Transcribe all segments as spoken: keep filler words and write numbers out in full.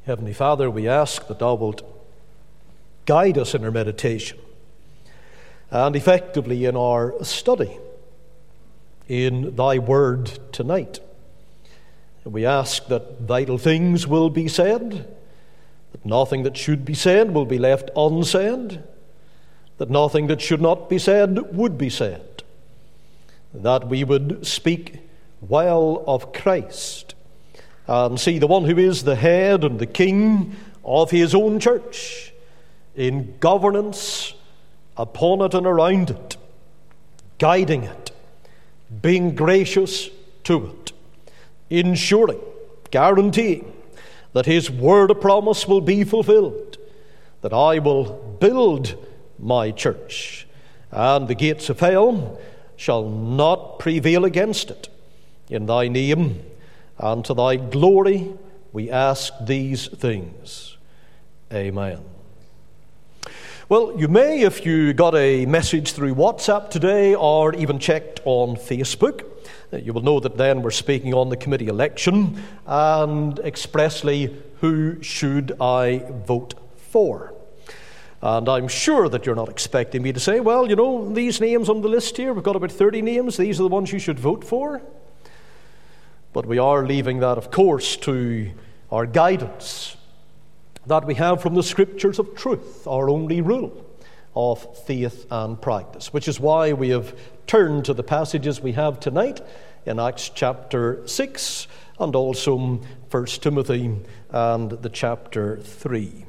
Heavenly Father, we ask that Thou wilt guide us in our meditation and effectively in our study in Thy Word tonight. We ask that vital things will be said, that nothing that should be said will be left unsaid, that nothing that should not be said would be said, that we would speak well of Christ and see the one who is the head and the king of his own church in governance upon it and around it, guiding it, being gracious to it, ensuring, guaranteeing that his word of promise will be fulfilled, that I will build my church, and the gates of hell shall not prevail against it. In thy name and to thy glory we ask these things. Amen. Well, you may, if you got a message through WhatsApp today or even checked on Facebook, you will know that then we're speaking on the committee election and expressly who should I vote for. And I'm sure that you're not expecting me to say, well, you know, these names on the list here, we've got about thirty names, these are the ones you should vote for. But we are leaving that, of course, to our guidance that we have from the Scriptures of truth, our only rule of faith and practice, which is why we have turned to the passages we have tonight in Acts chapter six and also First Timothy and the chapter three.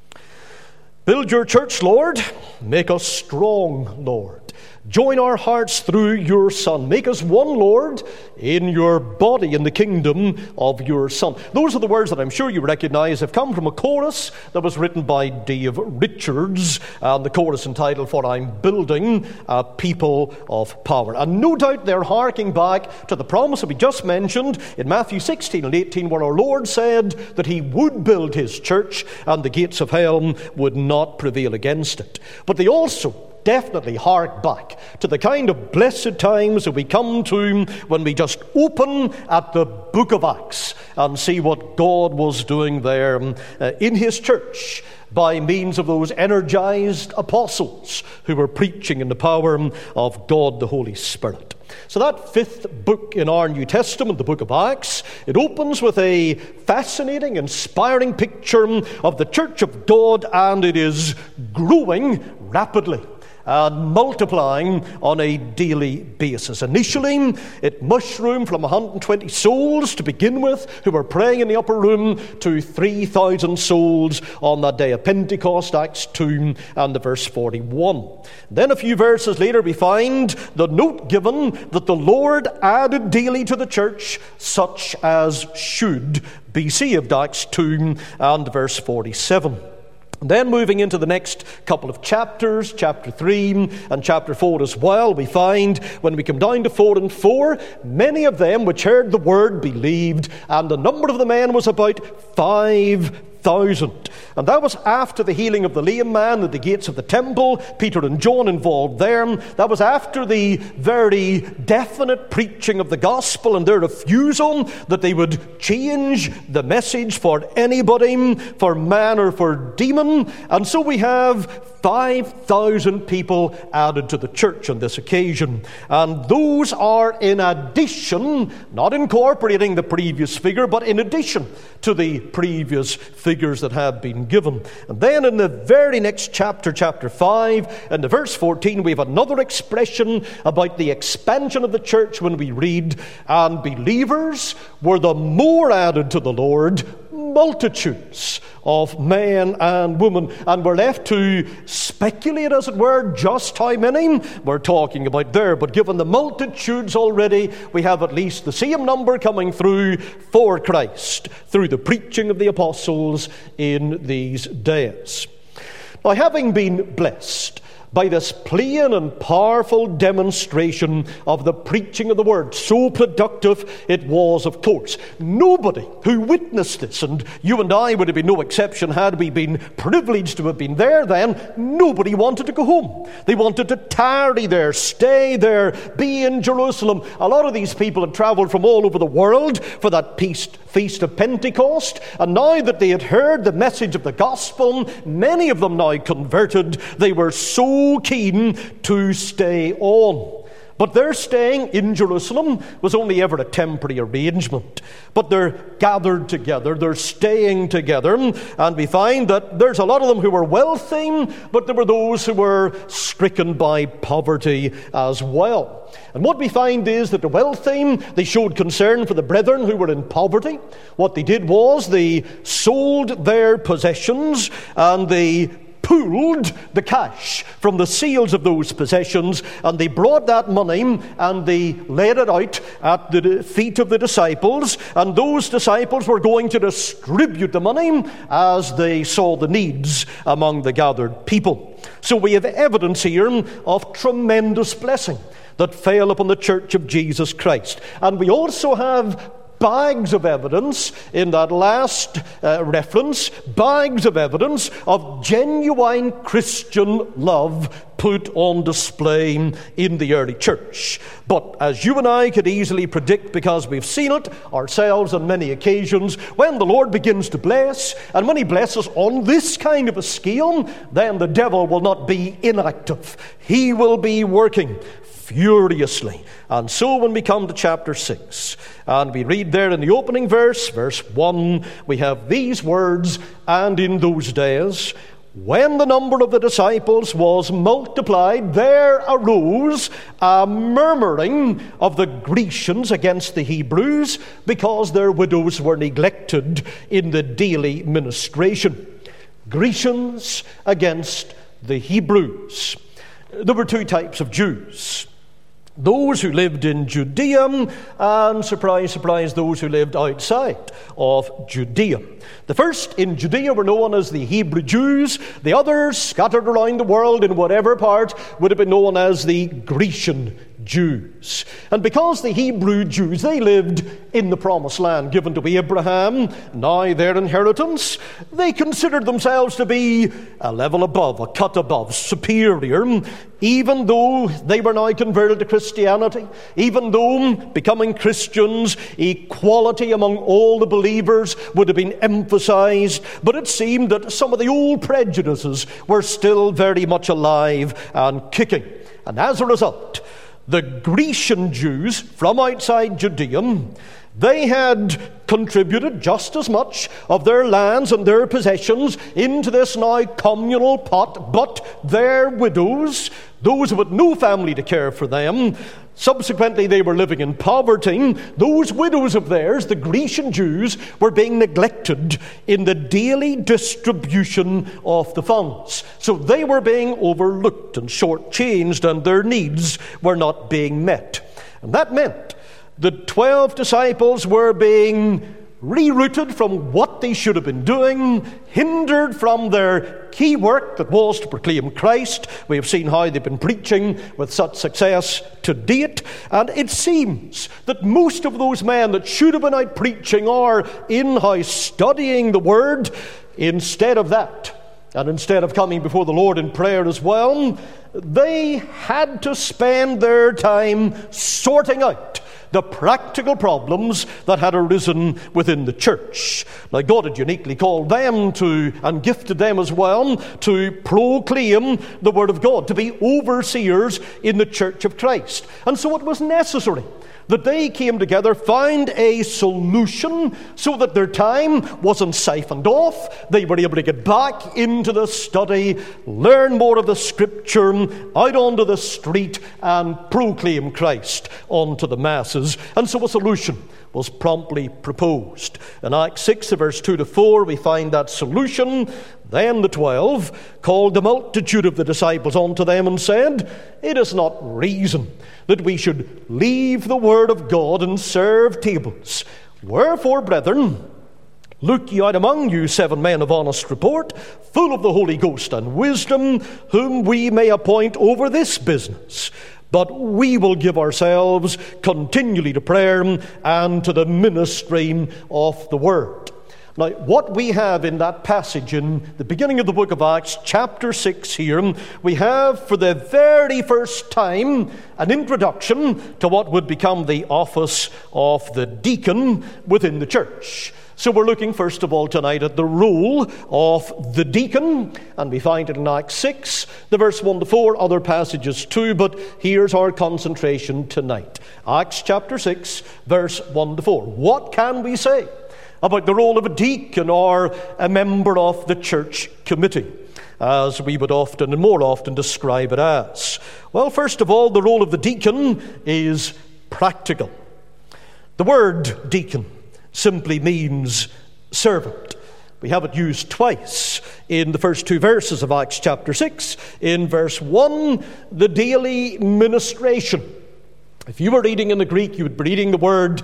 Build your church, Lord. Make us strong, Lord. Join our hearts through your Son. Make us one, Lord, in your body, in the kingdom of your Son. Those are the words that I'm sure you recognize have come from a chorus that was written by Dave Richards, and the chorus entitled, For I'm Building a People of Power. And no doubt they're harking back to the promise that we just mentioned in Matthew sixteen and eighteen, where our Lord said that he would build his church and the gates of hell would not prevail against it. But they also definitely hark back to the kind of blessed times that we come to when we just open at the book of Acts and see what God was doing there uh, in his church by means of those energized apostles who were preaching in the power of God the Holy Spirit. So that fifth book in our New Testament, the book of Acts, it opens with a fascinating, inspiring picture of the church of God, and it is growing rapidly and multiplying on a daily basis. Initially, it mushroomed from one hundred twenty souls to begin with, who were praying in the upper room, to three thousand souls on that day of Pentecost, Acts two and the verse forty-one. Then a few verses later, we find the note given that the Lord added daily to the church such as should be saved, Acts two and verse forty-seven. Then moving into the next couple of chapters, chapter three and chapter four as well, we find when we come down to four and four, many of them which heard the word believed, and the number of the men was about five thousand. And that was after the healing of the lame man at the gates of the temple, Peter and John involved there. That was after the very definite preaching of the gospel and their refusal that they would change the message for anybody, for man or for demon. And so we have five thousand people added to the church on this occasion. And those are in addition, not incorporating the previous figure, but in addition to the previous figures that have been given. And then in the very next chapter, chapter five, and the verse fourteen, we have another expression about the expansion of the church when we read, and believers were the more added to the Lord, multitudes of men and women. And we're left to speculate, as it were, just how many we're talking about there. But given the multitudes already, we have at least the same number coming through for Christ through the preaching of the apostles in these days. Now, having been blessed by this plain and powerful demonstration of the preaching of the word. So productive it was, of course. Nobody who witnessed this, and you and I would have been no exception had we been privileged to have been there then, nobody wanted to go home. They wanted to tarry there, stay there, be in Jerusalem. A lot of these people had traveled from all over the world for that feast, feast of Pentecost, and now that they had heard the message of the gospel, many of them now converted, they were so keen to stay on. But their staying in Jerusalem was only ever a temporary arrangement. But they're gathered together, they're staying together, and we find that there's a lot of them who were wealthy, but there were those who were stricken by poverty as well. And what we find is that the wealthy, they showed concern for the brethren who were in poverty. What they did was they sold their possessions and they pooled the cash from the sales of those possessions, and they brought that money and they laid it out at the feet of the disciples, and those disciples were going to distribute the money as they saw the needs among the gathered people. So we have evidence here of tremendous blessing that fell upon the church of Jesus Christ. And we also have bags of evidence in that last uh, reference, bags of evidence of genuine Christian love put on display in the early church. But as you and I could easily predict, because we've seen it ourselves on many occasions, when the Lord begins to bless, and when he blesses on this kind of a scale, then the devil will not be inactive. He will be working furiously. And so when we come to chapter six, and we read there in the opening verse, verse one, we have these words, "And in those days, when the number of the disciples was multiplied, there arose a murmuring of the Grecians against the Hebrews, because their widows were neglected in the daily ministration." Grecians against the Hebrews. There were two types of Jews. Those who lived in Judea, and surprise, surprise, those who lived outside of Judea. The first in Judea were known as the Hebrew Jews. The others, scattered around the world in whatever part, would have been known as the Grecian Jews. And because the Hebrew Jews, they lived in the promised land given to Abraham, now their inheritance, they considered themselves to be a level above, a cut above, superior, even though they were now converted to Christianity, even though becoming Christians, equality among all the believers would have been emphasized, but it seemed that some of the old prejudices were still very much alive and kicking. And as a result, the Grecian Jews from outside Judea, they had contributed just as much of their lands and their possessions into this now communal pot, but their widows, those who had no family to care for them, subsequently they were living in poverty. Those widows of theirs, the Grecian Jews, were being neglected in the daily distribution of the funds. So they were being overlooked and shortchanged, and their needs were not being met. And that meant the twelve disciples were being rerouted from what they should have been doing, hindered from their key work that was to proclaim Christ. We have seen how they've been preaching with such success to date, and it seems that most of those men that should have been out preaching or in-house studying the Word, instead of that, and instead of coming before the Lord in prayer as well, they had to spend their time sorting out the practical problems that had arisen within the church. Now, God had uniquely called them to, and gifted them as well, to proclaim the Word of God, to be overseers in the church of Christ. And so it was necessary that they came together, found a solution so that their time wasn't siphoned off. They were able to get back into the study, learn more of the Scripture, out onto the street, and proclaim Christ unto the masses. And so a solution was promptly proposed. In Acts six, verse two to four, we find that solution. Then the twelve called the multitude of the disciples unto them and said, "It is not reason that we should leave the word of God and serve tables. Wherefore, brethren, Look ye out among you seven men of honest report, full of the Holy Ghost and wisdom, whom we may appoint over this business. But we will give ourselves continually to prayer and to the ministry of the word. Now, what we have in that passage in the beginning of the book of Acts, chapter six here, we have for the very first time an introduction to what would become the office of the deacon within the church. So we're looking first of all tonight at the role of the deacon, and we find it in Acts six, the verse one to four, other passages too, but here's our concentration tonight. Acts chapter six, verse one to four. What can we say about the role of a deacon or a member of the church committee, as we would often and more often describe it as? Well, first of all, the role of the deacon is practical. The word deacon simply means servant. We have it used twice in the first two verses of Acts chapter six. In verse one, the daily ministration. If you were reading in the Greek, you would be reading the word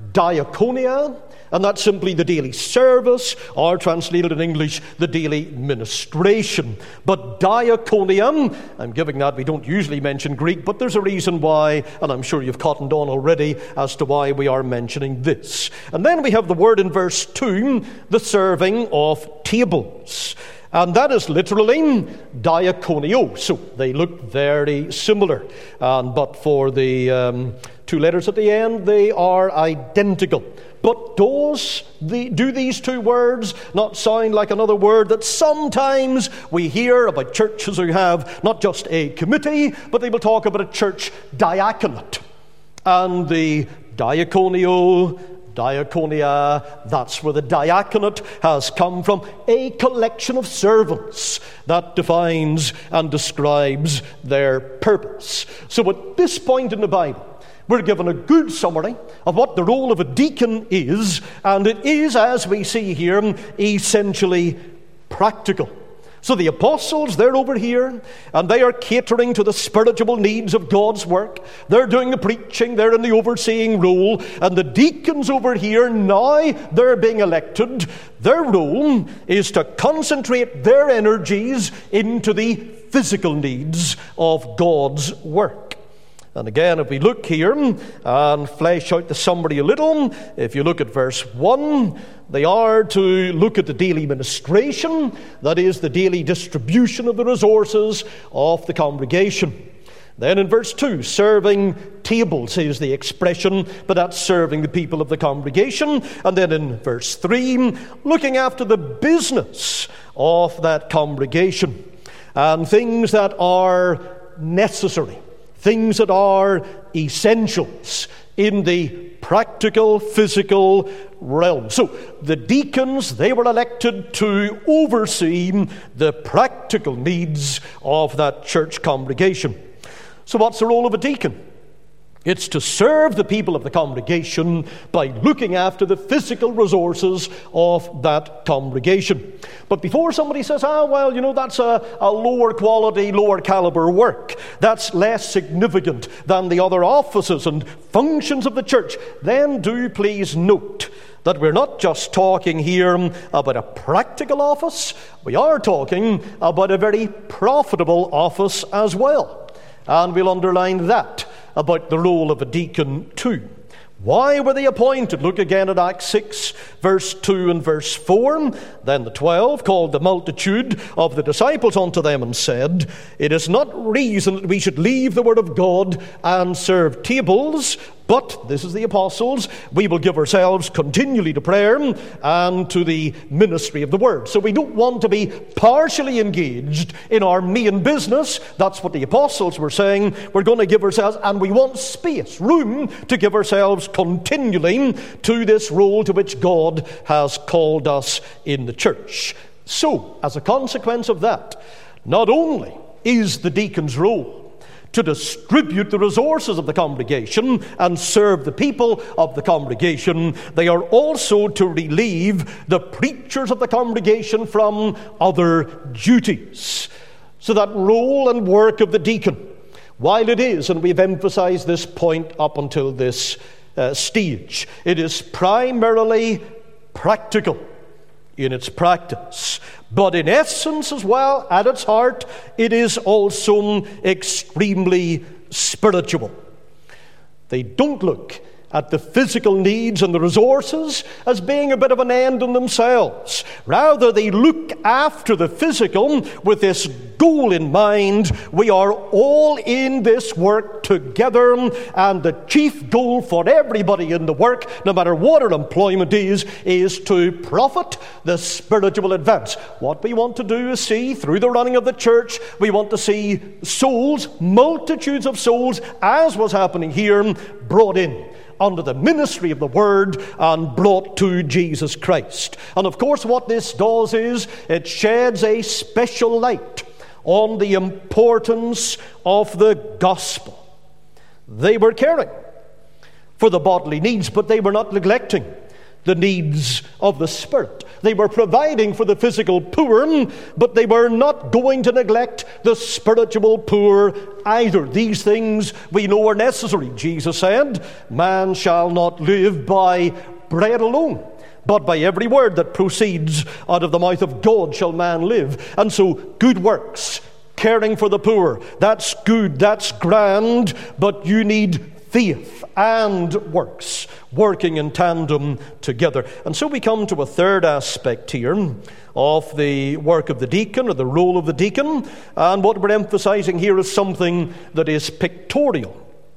diakonia, and that's simply the daily service, or translated in English, the daily ministration. But diakonium, I'm giving that, we don't usually mention Greek, but there's a reason why, and I'm sure you've cottoned on already as to why we are mentioning this. And then we have the word in verse two, the serving of tables. And that is literally diakonio. So they look very similar. Um, but for the um, two letters at the end, they are identical. But does the, do these two words not sound like another word that sometimes we hear about churches who have not just a committee, but they will talk about a church diaconate. And the diakonio, diakonia, that's where the diaconate has come from, a collection of servants that defines and describes their purpose. So at this point in the Bible, we're given a good summary of what the role of a deacon is, and it is, as we see here, essentially practical. So the apostles, they're over here, and they are catering to the spiritual needs of God's work. They're doing the preaching, they're in the overseeing role, and the deacons over here, now they're being elected. Their role is to concentrate their energies into the physical needs of God's work. And again, if we look here and flesh out the summary a little, if you look at verse one, they are to look at the daily ministration, that is, the daily distribution of the resources of the congregation. Then in verse two, serving tables is the expression, but that's serving the people of the congregation. And then in verse three, looking after the business of that congregation and things that are necessary, things that are essentials in the practical, physical realm. So the deacons, they were elected to oversee the practical needs of that church congregation. So what's the role of a deacon? It's to serve the people of the congregation by looking after the physical resources of that congregation. But before somebody says, ah, well, you know, that's a, a lower quality, lower caliber work, that's less significant than the other offices and functions of the church, then do please note that we're not just talking here about a practical office, we are talking about a very profitable office as well. And we'll underline that about the role of a deacon too. Why were they appointed? Look again at Acts six, verse two and verse four. Then the twelve called the multitude of the disciples unto them and said, It is not reason that we should leave the word of God and serve tables, but, this is the apostles, we will give ourselves continually to prayer and to the ministry of the word. So we don't want to be partially engaged in our main business. That's what the apostles were saying. We're going to give ourselves, and we want space, room to give ourselves continually to this role to which God has called us in the church. So, as a consequence of that, not only is the deacon's role to distribute the resources of the congregation and serve the people of the congregation, they are also to relieve the preachers of the congregation from other duties. So that role and work of the deacon, while it is, and we've emphasized this point up until this uh, stage, it is primarily practical. in its practice. But in essence as well, at its heart, it is also extremely spiritual. They don't look at the physical needs and the resources as being a bit of an end in themselves. Rather, they look after the physical with this goal in mind. We are all in this work together, and the chief goal for everybody in the work, no matter what our employment is, is to profit the spiritual advance. What we want to do is see, through the running of the church, we want to see souls, multitudes of souls, as was happening here, brought in under the ministry of the Word and brought to Jesus Christ. And of course what this does is it sheds a special light on the importance of the gospel. They were caring for the bodily needs, but they were not neglecting the needs of the Spirit. They were providing for the physical poor, but they were not going to neglect the spiritual poor either. These things we know are necessary. Jesus said, "Man shall not live by bread alone, but by every word that proceeds out of the mouth of God shall man live." And so good works, caring for the poor, that's good, that's grand, but you need faith and works working in tandem together. And so we come to a third aspect here of the work of the deacon, or the role of the deacon. And what we're emphasizing here is something that is pictorial.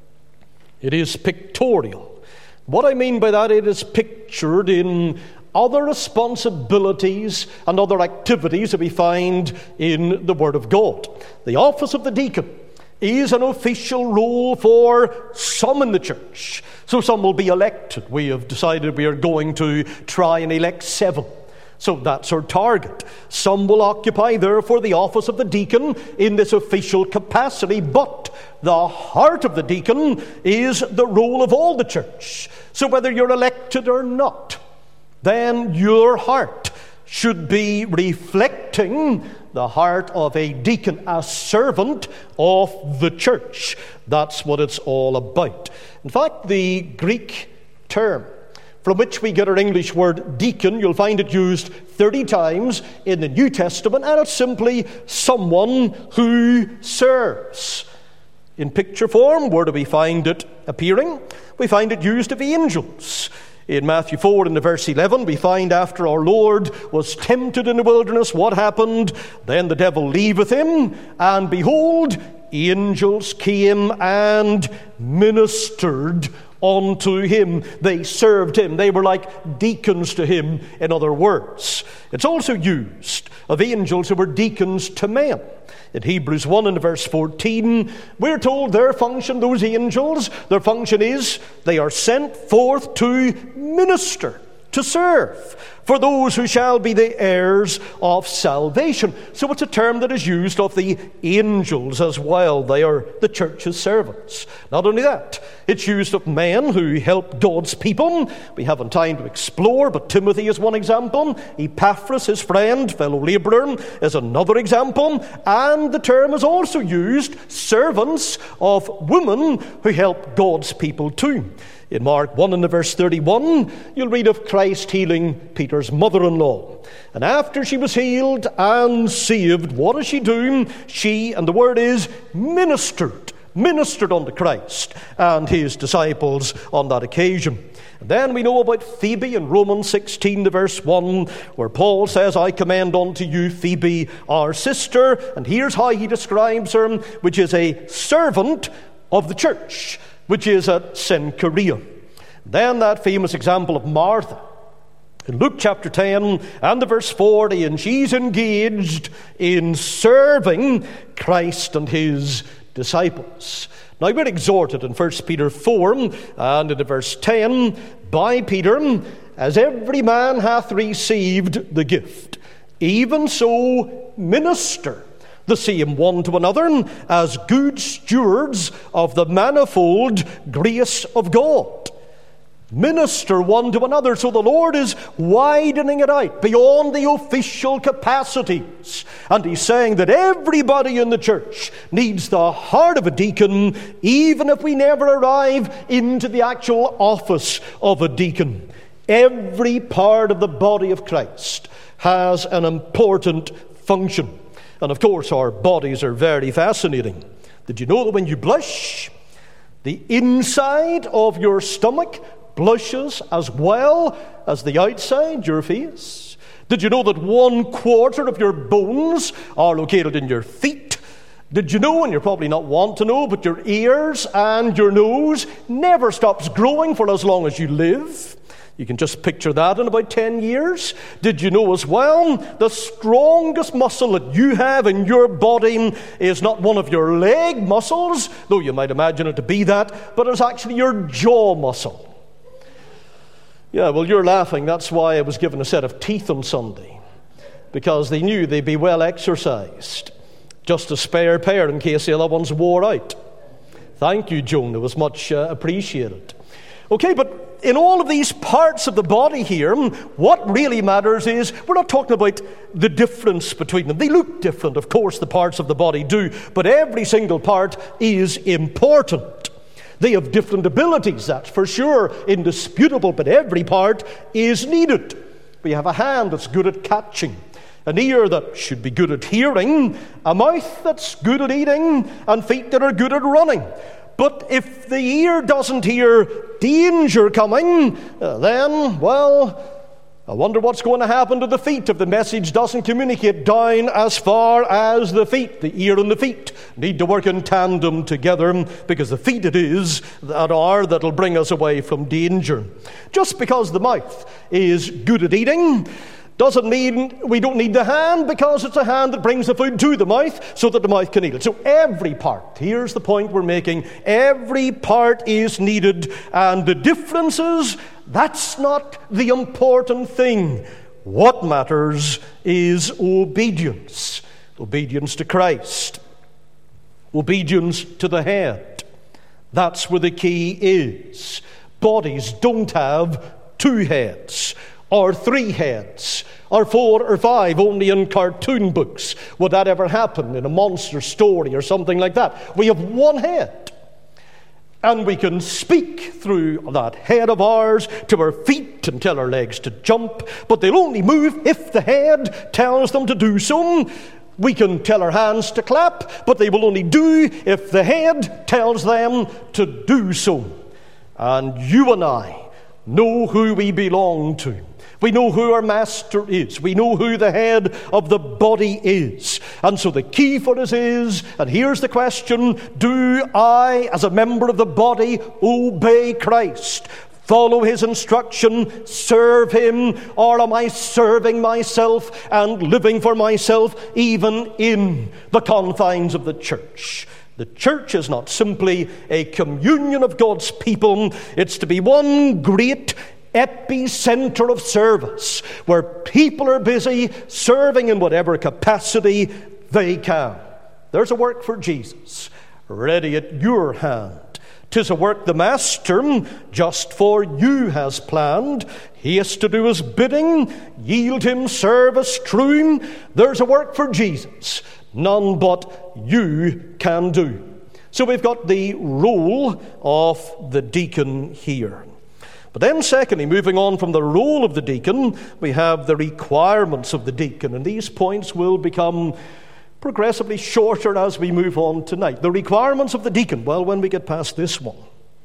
It is pictorial. What I mean by that, it is pictured in other responsibilities and other activities that we find in the Word of God. The office of the deacon is an official role for some in the church. So some will be elected. We have decided we are going to try and elect seven. So that's our target. Some will occupy, therefore, the office of the deacon in this official capacity, but the heart of the deacon is the role of all the church. So whether you're elected or not, then your heart should be reflecting the heart of a deacon, a servant of the church. That's what it's all about. In fact, the Greek term from which we get our English word deacon, you'll find it used thirty times in the New Testament, and it's simply someone who serves. In picture form, where do we find it appearing? We find it used of angels. In Matthew four, in the verse eleven, we find after our Lord was tempted in the wilderness, what happened? Then the devil leaveth him, and behold, angels came and ministered unto him. They served him. They were like deacons to him, in other words. It's also used of angels who were deacons to men. In Hebrews one and verse fourteen, we're told their function, those angels, their function is they are sent forth to minister, to serve, for those who shall be the heirs of salvation. So it's a term that is used of the angels as well. They are the church's servants. Not only that, it's used of men who help God's people. We haven't time to explore, but Timothy is one example. Epaphras, his friend, fellow laborer, is another example. And the term is also used, servants of women who help God's people too. In Mark one and the verse thirty-one, you'll read of Christ healing Peter's mother-in-law. And after she was healed and saved, what does she do? She, and the word is, ministered. Ministered unto Christ and his disciples on that occasion. And then we know about Phoebe in Romans sixteen, the verse one, where Paul says, I commend unto you Phoebe, our sister. And here's how he describes her, which is a servant of the church, which is at Cenchrea. Then that famous example of Martha in Luke chapter ten and the verse forty, and she's engaged in serving Christ and his disciples. Now we're exhorted in First Peter four and in the verse ten, by Peter, as every man hath received the gift, even so minister the same one to another as good stewards of the manifold grace of God. Minister one to another. So the Lord is widening it out beyond the official capacities. And he's saying that everybody in the church needs the heart of a deacon, even if we never arrive into the actual office of a deacon. Every part of the body of Christ has an important function. And of course, our bodies are very fascinating. Did you know that when you blush, the inside of your stomach blushes as well as the outside, your face? Did you know that one quarter of your bones are located in your feet? Did you know, and you're probably not want to know, but your ears and your nose never stops growing for as long as you live? You can just picture that in about ten years. Did you know as well, the strongest muscle that you have in your body is not one of your leg muscles, though you might imagine it to be that, but it's actually your jaw muscle. Yeah, well, you're laughing. That's why I was given a set of teeth on Sunday, because they knew they'd be well exercised. Just a spare pair in case the other ones wore out. Thank you, Joan. It was much uh, appreciated. Okay, but in all of these parts of the body here, what really matters is we're not talking about the difference between them. They look different, of course, the parts of the body do, but every single part is important. They have different abilities, that's for sure, indisputable, but every part is needed. We have a hand that's good at catching, an ear that should be good at hearing, a mouth that's good at eating, and feet that are good at running. But if the ear doesn't hear danger coming, uh, then, well, I wonder what's going to happen to the feet if the message doesn't communicate down as far as the feet. The ear and the feet need to work in tandem together, because the feet it is that are that'll bring us away from danger. Just because the mouth is good at eating doesn't mean we don't need the hand, because it's a hand that brings the food to the mouth so that the mouth can eat it. So every part, here's the point we're making, every part is needed, and the differences, that's not the important thing. What matters is obedience. Obedience to Christ. Obedience to the head. That's where the key is. Bodies don't have two heads, or three heads, or four or five, only in cartoon books. Would that ever happen in a monster story or something like that? We have one head, and we can speak through that head of ours to our feet and tell our legs to jump, but they'll only move if the head tells them to do so. We can tell our hands to clap, but they will only do if the head tells them to do so. And you and I know who we belong to. We know who our master is. We know who the head of the body is. And so the key for us is, and here's the question, do I, as a member of the body, obey Christ? Follow his instruction, serve him, or am I serving myself and living for myself even in the confines of the church? The church is not simply a communion of God's people. It's to be one great epicenter of service where people are busy serving in whatever capacity they can. There's a work for Jesus ready at your hand. 'Tis a work the Master just for you has planned. He is to do his bidding, yield him service true. There's a work for Jesus none but you can do. So we've got the role of the deacon here. But then secondly, moving on from the role of the deacon, we have the requirements of the deacon. And these points will become progressively shorter as we move on tonight. The requirements of the deacon, well, when we get past this one.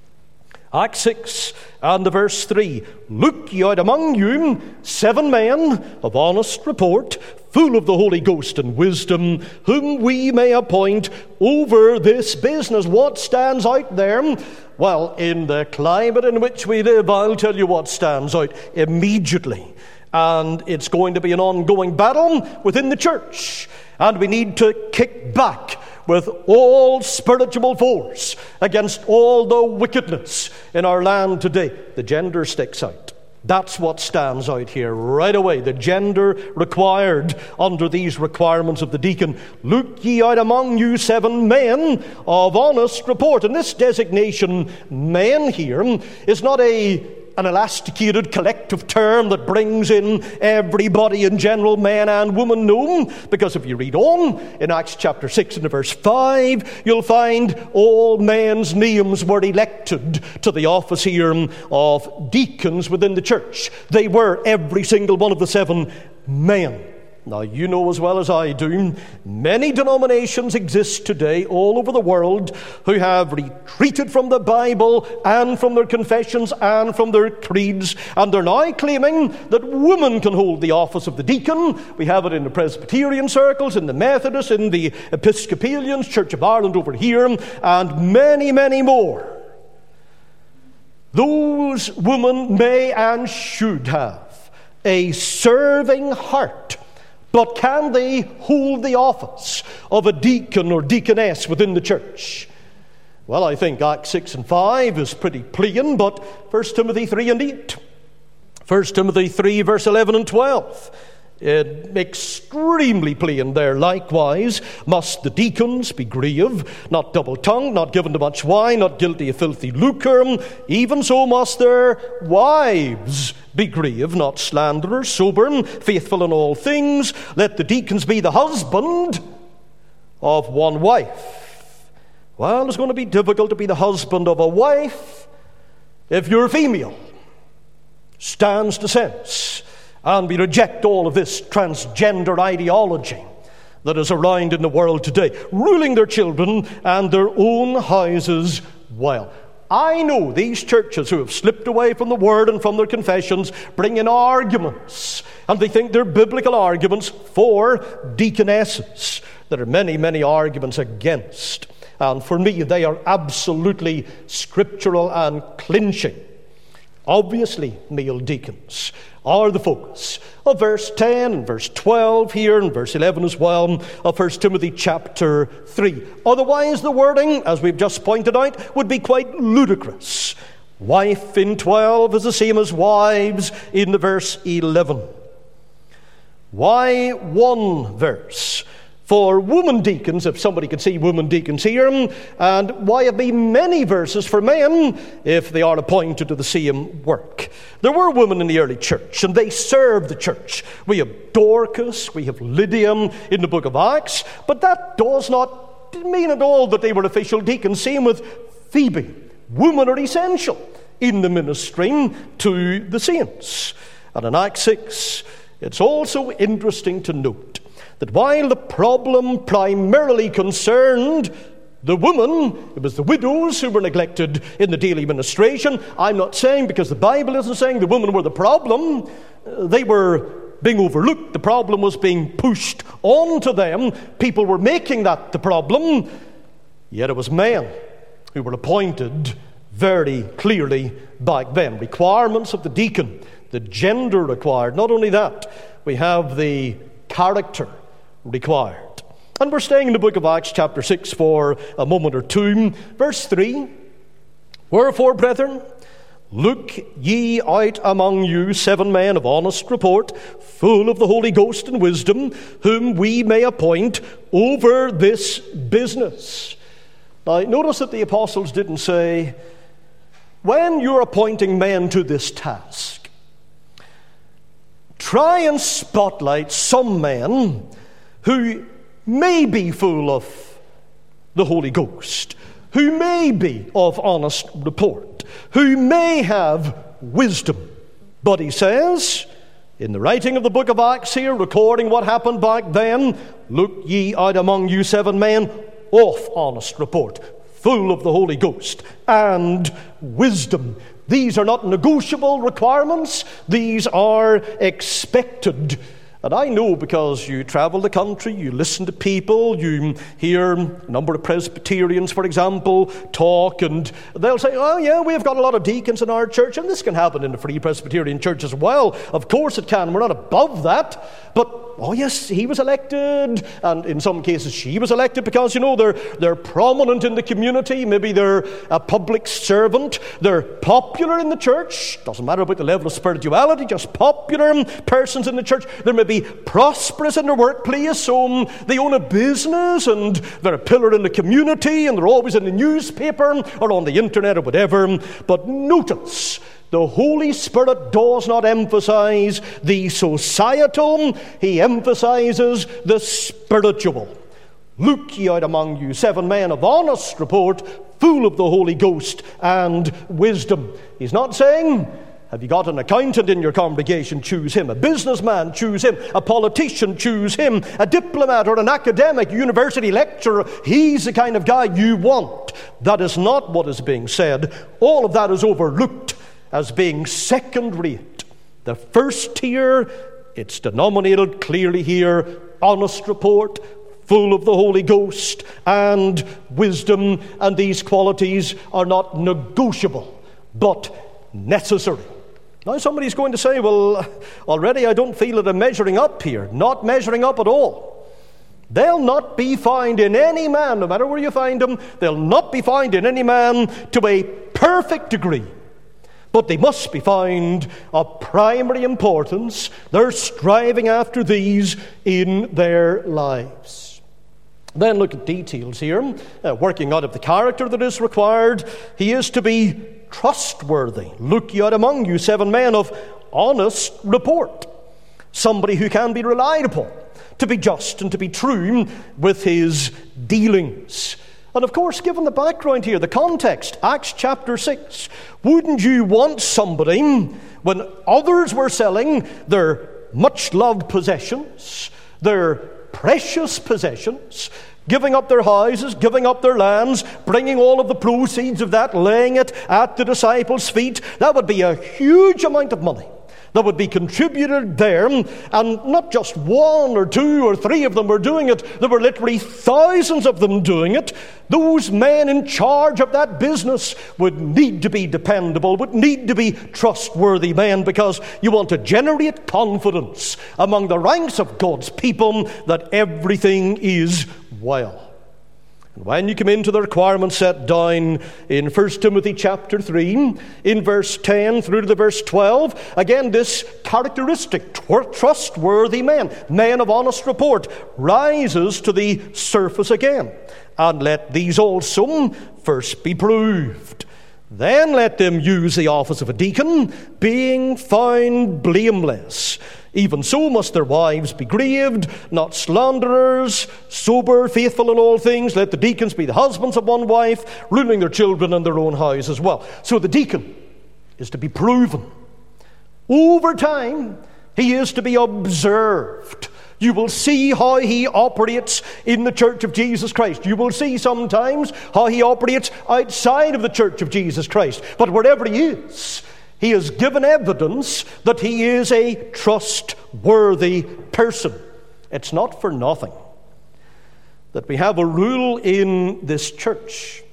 Acts six and the verse three. Look ye out among you seven men of honest report, full of the Holy Ghost and wisdom, whom we may appoint over this business. What stands out there? Well, in the climate in which we live, I'll tell you what stands out immediately. And it's going to be an ongoing battle within the church. And we need to kick back with all spiritual force against all the wickedness in our land today. The gender sticks out. That's what stands out here right away. The gender required under these requirements of the deacon. Look ye out among you seven men of honest report. And this designation, men here, is not a an elasticated collective term that brings in everybody in general, man and woman, no. Because if you read on in Acts chapter six and verse five, you'll find all men's names were elected to the office here of deacons within the church. They were, every single one of the seven, men. Now, you know as well as I do, many denominations exist today all over the world who have retreated from the Bible and from their confessions and from their creeds, and they're now claiming that women can hold the office of the deacon. We have it in the Presbyterian circles, in the Methodists, in the Episcopalians, Church of Ireland over here, and many, many more. Those women may and should have a serving heart. But can they hold the office of a deacon or deaconess within the church? Well, I think Acts six and five is pretty plain, but First Timothy three and eight. First Timothy three, verse eleven and twelve. It extremely plain there. Likewise, must the deacons be grave, not double-tongued, not given to much wine, not guilty of filthy lucre. Even so must their wives be grave, not slanderers, sober, faithful in all things. Let the deacons be the husband of one wife. Well, it's going to be difficult to be the husband of a wife if you're female. Stands to sense. And we reject all of this transgender ideology that is around in the world today, ruling their children and their own houses well. I know these churches who have slipped away from the Word and from their confessions bring in arguments, and they think they're biblical arguments for deaconesses. There are many, many arguments against, and for me they are absolutely scriptural and clinching. Obviously, male deacons are the focus of verse ten and verse twelve here and verse eleven as well of First Timothy chapter three. Otherwise, the wording, as we've just pointed out, would be quite ludicrous. Wife in twelve is the same as wives in the verse eleven. Why one verse for woman deacons, if somebody could see woman deacons here? And why have there been many verses for men if they are appointed to the same work? There were women in the early church, and they served the church. We have Dorcas, we have Lydia in the book of Acts, but that does not mean at all that they were official deacons. Same with Phoebe. Women are essential in the ministry to the saints. And in Acts six, it's also interesting to note that while the problem primarily concerned the woman, it was the widows who were neglected in the daily ministration. I'm not saying, because the Bible isn't saying the women were the problem, they were being overlooked. The problem was being pushed onto them. People were making that the problem. Yet it was men who were appointed very clearly back then. Requirements of the deacon, the gender required. Not only that, we have the character required. And we're staying in the book of Acts chapter six for a moment or two. Verse three, wherefore, brethren, look ye out among you seven men of honest report, full of the Holy Ghost and wisdom, whom we may appoint over this business. Now, notice that the apostles didn't say, when you're appointing men to this task, try and spotlight some men who may be full of the Holy Ghost, who may be of honest report, who may have wisdom. But he says, in the writing of the book of Acts here, recording what happened back then, look ye out among you seven men of honest report, full of the Holy Ghost and wisdom. These are not negotiable requirements. These are expected. And I know, because you travel the country, you listen to people, you hear a number of Presbyterians, for example, talk, and they'll say, oh yeah, we've got a lot of deacons in our church, and this can happen in the Free Presbyterian Church as well. Of course it can. We're not above that. But, oh yes, he was elected, and in some cases she was elected, because, you know, they're, they're prominent in the community. Maybe they're a public servant. They're popular in the church. Doesn't matter about the level of spirituality, just popular persons in the church. There may be prosperous in their workplace, so they own a business, and they're a pillar in the community, and they're always in the newspaper or on the internet or whatever. But notice, the Holy Spirit does not emphasize the societal, he emphasizes the spiritual. Look ye out among you seven men of honest report, full of the Holy Ghost and wisdom. He's not saying, Have you got an accountant in your congregation? Choose him. A businessman? Choose him. A politician? Choose him. A diplomat or an academic, university lecturer? He's the kind of guy you want. That is not what is being said. All of that is overlooked as being second-rate. The first tier, it's denominated clearly here, honest report, full of the Holy Ghost and wisdom, and these qualities are not negotiable, but necessary. Now somebody's going to say, well, already I don't feel that I'm measuring up here. Not measuring up at all. They'll not be found in any man, no matter where you find them, they'll not be found in any man to a perfect degree. But they must be found of primary importance. They're striving after these in their lives. Then look at details here. Uh, working out of the character that is required. He is to be trustworthy. Look ye out among you seven men of honest report. Somebody who can be relied upon, to be just and to be true with his dealings. And of course, given the background here, the context, Acts chapter six, wouldn't you want somebody, when others were selling their much-loved possessions, their precious possessions, giving up their houses, giving up their lands, bringing all of the proceeds of that, laying it at the disciples' feet, that would be a huge amount of money that would be contributed there, and not just one or two or three of them were doing it, there were literally thousands of them doing it. Those men in charge of that business would need to be dependable, would need to be trustworthy men, because you want to generate confidence among the ranks of God's people that everything is well. And when you come into the requirements set down in First Timothy chapter three, in verse ten through to the verse twelve, again this characteristic, trustworthy man, man of honest report, rises to the surface again. And let these also first be proved. Then let them use the office of a deacon, being found blameless. Even so must their wives be grieved, not slanderers, sober, faithful in all things. Let the deacons be the husbands of one wife, ruling their children and their own house as well. So the deacon is to be proven. Over time, he is to be observed. You will see how he operates in the Church of Jesus Christ. You will see sometimes how he operates outside of the Church of Jesus Christ. But wherever he is, he has given evidence that he is a trustworthy person. It's not for nothing that we have a rule in this church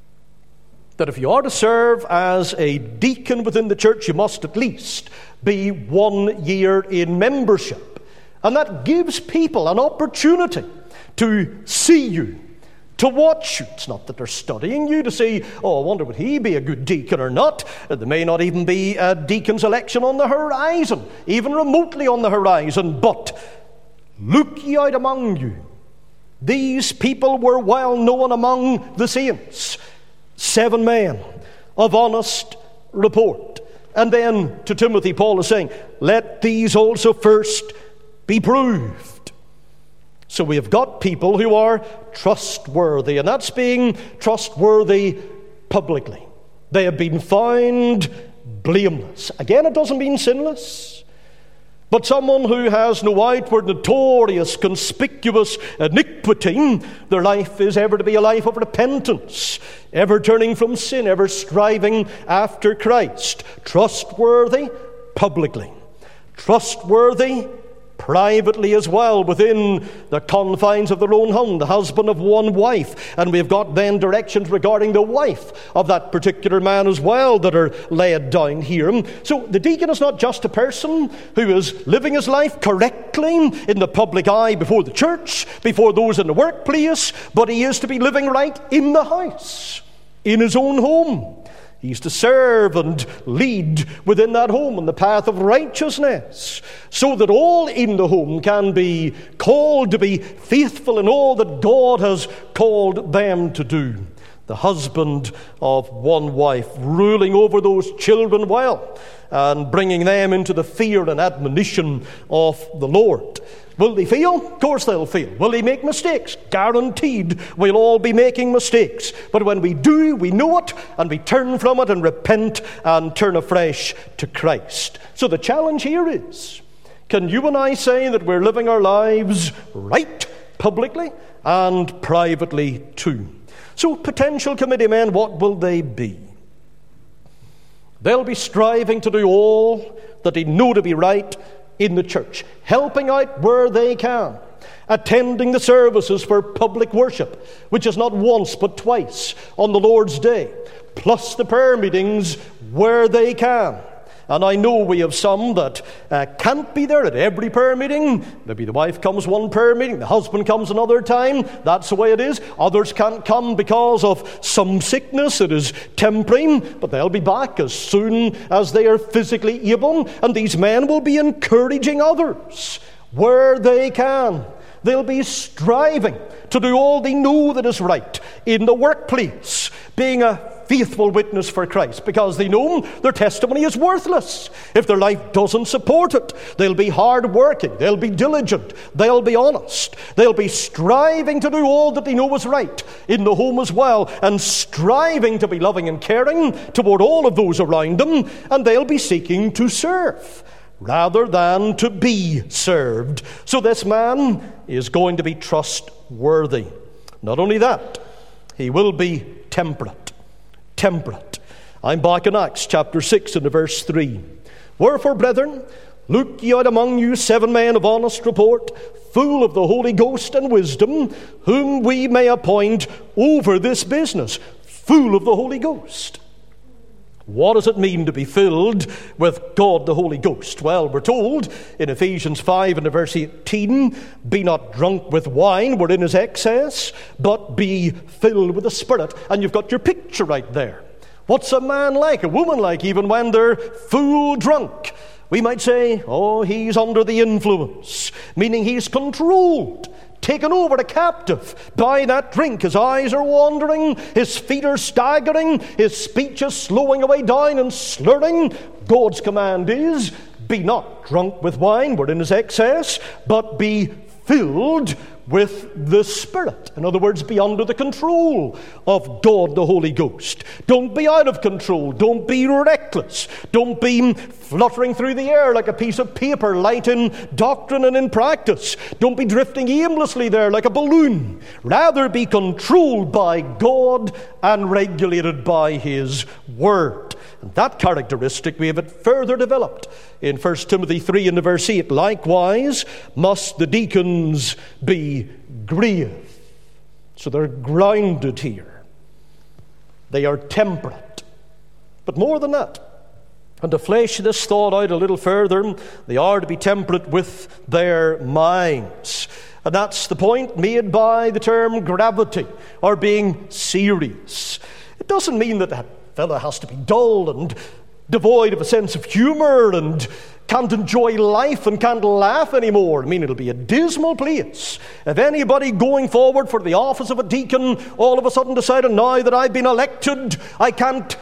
that if you are to serve as a deacon within the church, you must at least be one year in membership. And that gives people an opportunity to see you, to watch you. It's not that they're studying you to see, oh, I wonder would he be a good deacon or not. There may not even be a deacon's election on the horizon, even remotely on the horizon. But look ye out among you. These people were well known among the saints. Seven men of honest report. And then to Timothy, Paul is saying, let these also first be proved. So we have got people who are trustworthy, and that's being trustworthy publicly. They have been found blameless. Again, it doesn't mean sinless, but someone who has no outward, notorious, conspicuous iniquity. Their life is ever to be a life of repentance, ever turning from sin, ever striving after Christ. Trustworthy publicly, trustworthy privately as well, within the confines of their own home, the husband of one wife. And we've got then directions regarding the wife of that particular man as well that are laid down here. So the deacon is not just a person who is living his life correctly in the public eye before the church, before those in the workplace, but he is to be living right in the house, in his own home. He's to serve and lead within that home in the path of righteousness, so that all in the home can be called to be faithful in all that God has called them to do. The husband of one wife, ruling over those children well and bringing them into the fear and admonition of the Lord. Will they fail? Of course they'll fail. Will they make mistakes? Guaranteed we'll all be making mistakes. But when we do, we know it, and we turn from it and repent and turn afresh to Christ. So the challenge here is, can you and I say that we're living our lives right, publicly and privately too? So potential committee men, what will they be? They'll be striving to do all that they know to be right in the church, helping out where they can, attending the services for public worship, which is not once but twice on the Lord's Day, plus the prayer meetings where they can. And I know we have some that uh, can't be there at every prayer meeting. Maybe the wife comes one prayer meeting, the husband comes another time. That's the way it is. Others can't come because of some sickness. It is temporary, but they'll be back as soon as they are physically able. And these men will be encouraging others where they can. They'll be striving to do all they know that is right in the workplace, being a faithful witness for Christ, because they know their testimony is worthless if their life doesn't support it. They'll be hard-working, they'll be diligent, they'll be honest, they'll be striving to do all that they know is right in the home as well, and striving to be loving and caring toward all of those around them, and they'll be seeking to serve rather than to be served. So this man is going to be trustworthy. Not only that, he will be temperate. Temperate. I'm back in Acts chapter six and verse three. Wherefore, brethren, look ye out among you seven men of honest report, full of the Holy Ghost and wisdom, whom we may appoint over this business. Full of the Holy Ghost. What does it mean to be filled with God the Holy Ghost? Well, we're told in Ephesians five and verse eighteen, be not drunk with wine wherein is excess, but be filled with the Spirit. And you've got your picture right there. What's a man like, a woman like, even when they're full drunk? We might say, oh, he's under the influence, meaning he's controlled, taken over, a captive by that drink. His eyes are wandering, his feet are staggering, his speech is slowing away down and slurring. God's command is, be not drunk with wine wherein is excess, but be filled with the Spirit. In other words, be under the control of God the Holy Ghost. Don't be out of control. Don't be reckless. Don't be fluttering through the air like a piece of paper, light in doctrine and in practice. Don't be drifting aimlessly there like a balloon. Rather, be controlled by God and regulated by His Word. And that characteristic we have it further developed in First Timothy three and verse eight. Likewise must the deacons be grave. So they're grounded here. They are temperate. But more than that, and to flesh this thought out a little further, they are to be temperate with their minds. And that's the point made by the term gravity, or being serious. It doesn't mean that that fellow has to be dull and devoid of a sense of humor and can't enjoy life and can't laugh anymore. I mean, it'll be a dismal place if anybody going forward for the office of a deacon all of a sudden decided, now that I've been elected, I can't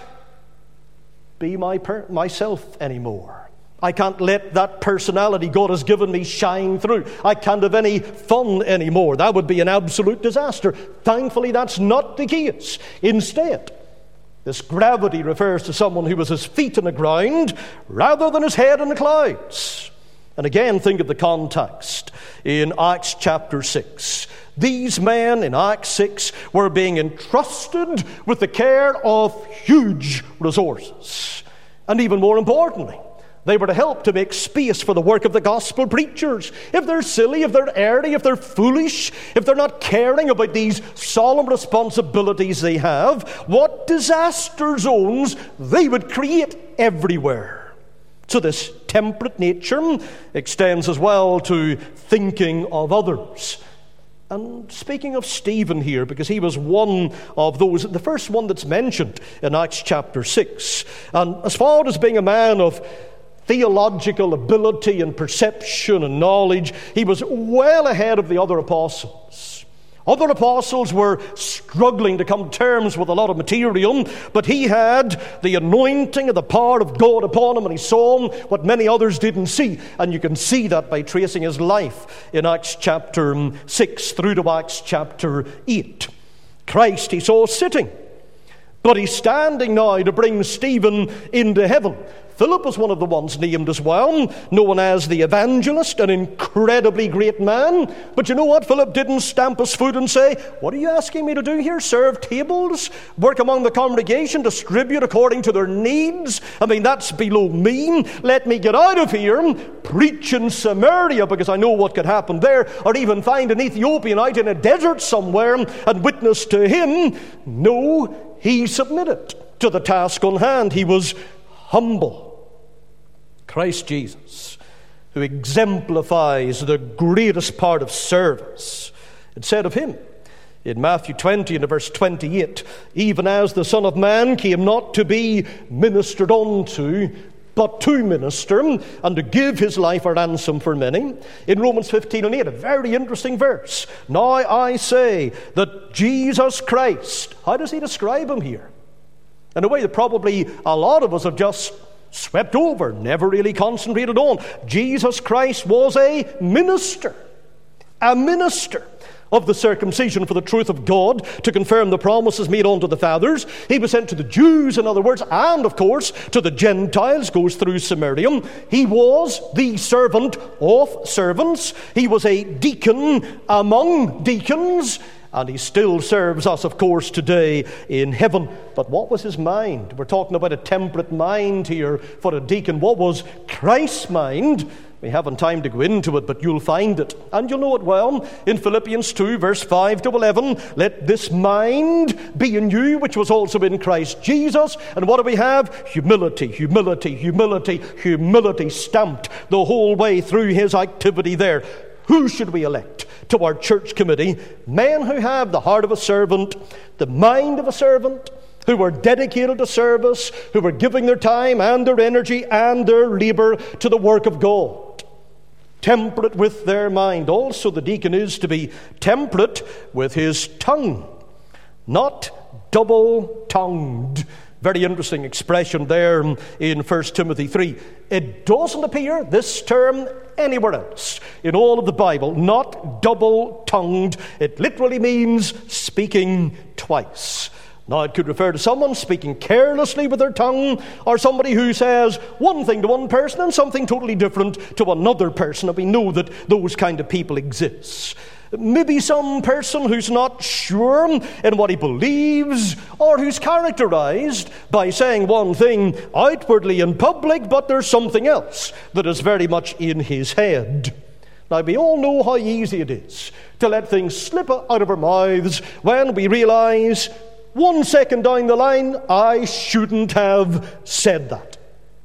be my per- myself anymore. I can't let that personality God has given me shine through. I can't have any fun anymore. That would be an absolute disaster. Thankfully, that's not the case. Instead, this gravity refers to someone who has his feet in the ground rather than his head in the clouds. And again, think of the context in Acts chapter six. These men in Acts six were being entrusted with the care of huge resources. And even more importantly, they were to help to make space for the work of the gospel preachers. If they're silly, if they're airy, if they're foolish, if they're not caring about these solemn responsibilities they have, what disaster zones they would create everywhere. So this temperate nature extends as well to thinking of others. And speaking of Stephen here, because he was one of those, the first one that's mentioned in Acts chapter six. And as far as being a man of theological ability and perception and knowledge, he was well ahead of the other apostles. Other apostles were struggling to come to terms with a lot of material, but he had the anointing and the power of God upon him, and he saw what many others didn't see. And you can see that by tracing his life in Acts chapter six through to Acts chapter eight. Christ he saw sitting, but he's standing now to bring Stephen into heaven. Philip was one of the ones named as well, known as the evangelist, an incredibly great man. But you know what? Philip didn't stamp his foot and say, "What are you asking me to do here? Serve tables? Work among the congregation? Distribute according to their needs? I mean, that's below me. Let me get out of here, preach in Samaria, because I know what could happen there, or even find an Ethiopian out in a desert somewhere and witness to him." No, he submitted to the task on hand. He was humble. Christ Jesus, who exemplifies the greatest part of service, it said of him in Matthew twenty and verse twenty-eight, "Even as the Son of Man came not to be ministered unto, but to minister, and to give his life a ransom for many." In Romans fifteen and eight, a very interesting verse. "Now I say that Jesus Christ," how does he describe him here? In a way that probably a lot of us have just swept over, never really concentrated on. Jesus Christ was a minister, a minister of the circumcision for the truth of God, to confirm the promises made unto the fathers. He was sent to the Jews, in other words, and of course to the Gentiles, goes through Samaria. He was the servant of servants. He was a deacon among deacons, and he still serves us, of course, today in heaven. But what was his mind? We're talking about a temperate mind here for a deacon. What was Christ's mind? We haven't time to go into it, but you'll find it. And you'll know it well in Philippians two, verse five to eleven. "Let this mind be in you, which was also in Christ Jesus." And what do we have? Humility, humility, humility, humility stamped the whole way through his activity there. Who should we elect to our church committee? Men who have the heart of a servant, the mind of a servant, who are dedicated to service, who are giving their time and their energy and their labor to the work of God. Temperate with their mind. Also, the deacon is to be temperate with his tongue, not double-tongued. Very interesting expression there in First Timothy three. It doesn't appear, this term, anywhere else in all of the Bible. Not double-tongued. It literally means speaking twice. Now, it could refer to someone speaking carelessly with their tongue, or somebody who says one thing to one person and something totally different to another person. And we know that those kind of people exist. Maybe some person who's not sure in what he believes, or who's characterized by saying one thing outwardly in public, but there's something else that is very much in his head. Now, we all know how easy it is to let things slip out of our mouths when we realize one second down the line, I shouldn't have said that.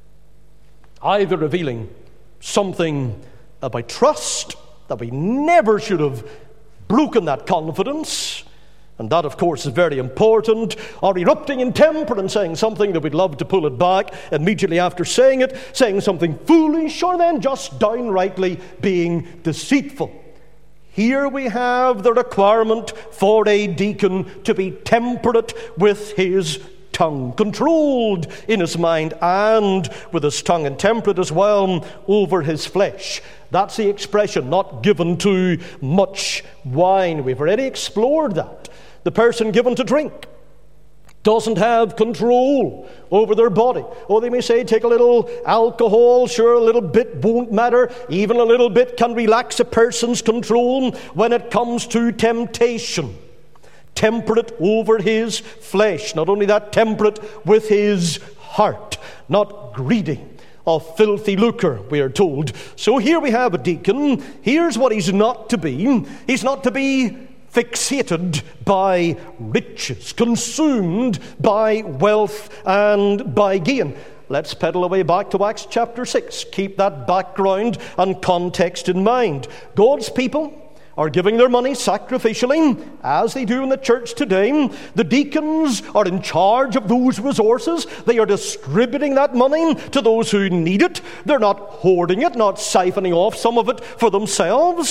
Either revealing something about trust, that we never should have broken that confidence, and that, of course, is very important, or erupting in temper and saying something that we'd love to pull it back immediately after saying it, saying something foolish, or then just downrightly being deceitful. Here we have the requirement for a deacon to be temperate with his tongue, controlled in his mind and with his tongue, and temperate as well over his flesh. That's the expression, not given to much wine. We've already explored that. The person given to drink doesn't have control over their body. Oh, they may say, take a little alcohol, sure, a little bit won't matter. Even a little bit can relax a person's control when it comes to temptation. Temperate over his flesh. Not only that, temperate with his heart. Not greedy of filthy lucre, we are told. So here we have a deacon. Here's what he's not to be. He's not to be fixated by riches, consumed by wealth and by gain. Let's pedal away back to Acts chapter six. Keep that background and context in mind. God's people are giving their money sacrificially, as they do in the church today. The deacons are in charge of those resources. They are distributing that money to those who need it. They're not hoarding it, not siphoning off some of it for themselves.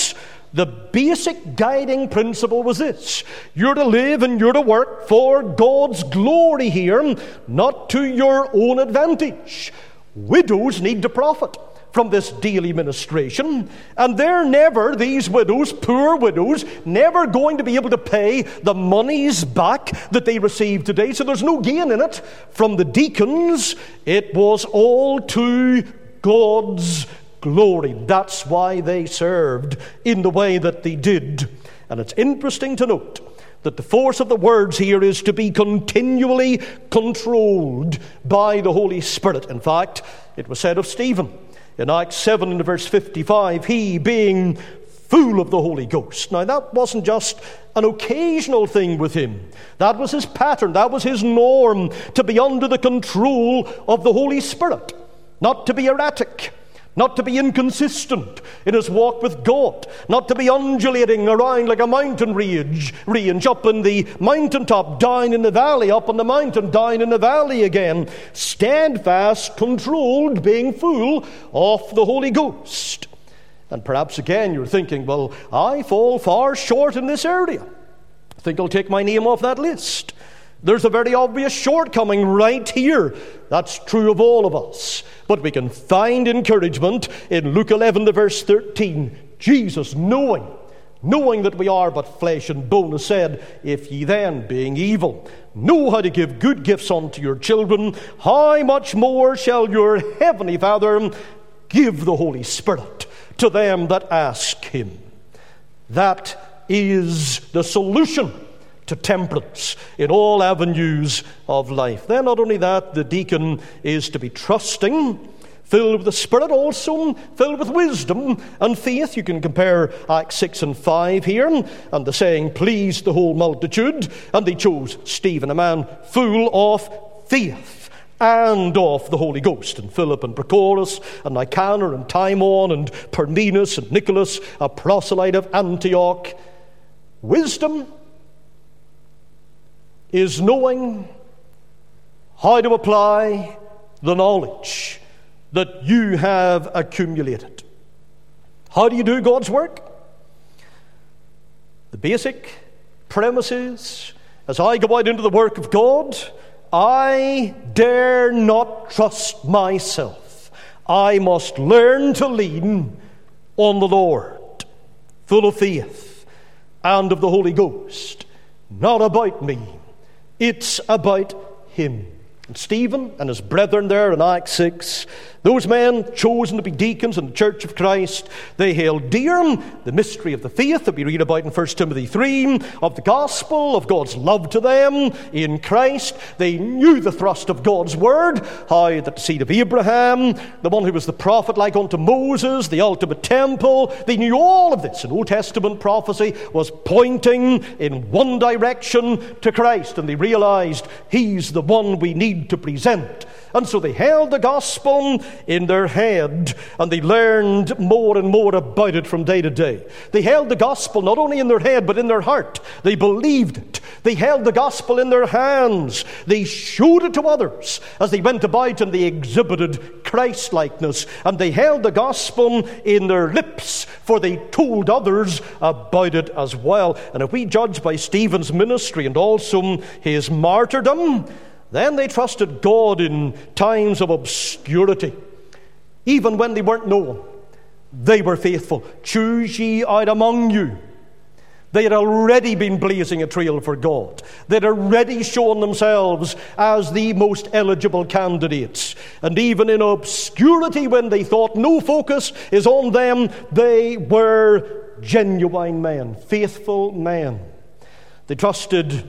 The basic guiding principle was this: you're to live and you're to work for God's glory here, not to your own advantage. Widows need to profit from this daily ministration, and they're never, these widows, poor widows, never going to be able to pay the monies back that they receive today, so there's no gain in it. From the deacons, it was all to God's glory. That's why they served in the way that they did. And it's interesting to note that the force of the words here is to be continually controlled by the Holy Spirit. In fact, it was said of Stephen in Acts seven and verse fifty-five, he being full of the Holy Ghost. Now that wasn't just an occasional thing with him. That was his pattern. That was his norm, to be under the control of the Holy Spirit, not to be erratic, not to be inconsistent in his walk with God, not to be undulating around like a mountain range, range up in the mountaintop, down in the valley, up on the mountain, down in the valley again. Steadfast, controlled, being full of the Holy Ghost. And perhaps again you're thinking, well, I fall far short in this area. I think I'll take my name off that list. There's a very obvious shortcoming right here. That's true of all of us. But we can find encouragement in Luke eleven to verse thirteen. Jesus, knowing, knowing that we are but flesh and bone, has said, if ye then, being evil, know how to give good gifts unto your children, how much more shall your heavenly Father give the Holy Spirit to them that ask him? That is the solution to temperance in all avenues of life. Then not only that, the deacon is to be trusting, filled with the Spirit, also filled with wisdom and faith. You can compare Acts six and five here, and the saying pleased the whole multitude, and they chose Stephen, a man full of faith and of the Holy Ghost, and Philip and Prochorus and Nicanor and Timon and Parmenas and Nicholas, a proselyte of Antioch. Wisdom is knowing how to apply the knowledge that you have accumulated. How do you do God's work? The basic premise is, as I go out into the work of God, I dare not trust myself. I must learn to lean on the Lord, full of faith and of the Holy Ghost. Not about me. It's about him. And Stephen and his brethren there in Acts six, those men chosen to be deacons in the Church of Christ, they held dear the mystery of the faith that we read about in First Timothy three, of the gospel, of God's love to them in Christ. They knew the thrust of God's word, how that the seed of Abraham, the one who was the prophet like unto Moses, the ultimate temple, they knew all of this. And Old Testament prophecy was pointing in one direction to Christ, and they realized he's the one we need to present. And so they held the gospel in their head, and they learned more and more about it from day to day. They held the gospel not only in their head, but in their heart. They believed it. They held the gospel in their hands. They showed it to others as they went about, and they exhibited Christ-likeness. And they held the gospel in their lips, for they told others about it as well. And if we judge by Stephen's ministry and also his martyrdom, then they trusted God in times of obscurity. Even when they weren't known, they were faithful. Choose ye out among you. They had already been blazing a trail for God. They had already shown themselves as the most eligible candidates. And even in obscurity, when they thought no focus is on them, they were genuine men, faithful men. They trusted